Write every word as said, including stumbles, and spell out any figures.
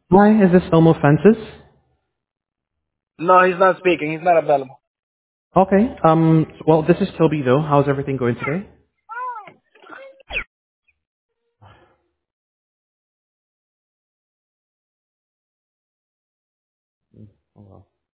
Hi, is this Elmo Francis? No, he's not speaking. He's not available. Okay. Um. Well, this is Toby though. How's everything going today? Oh, well.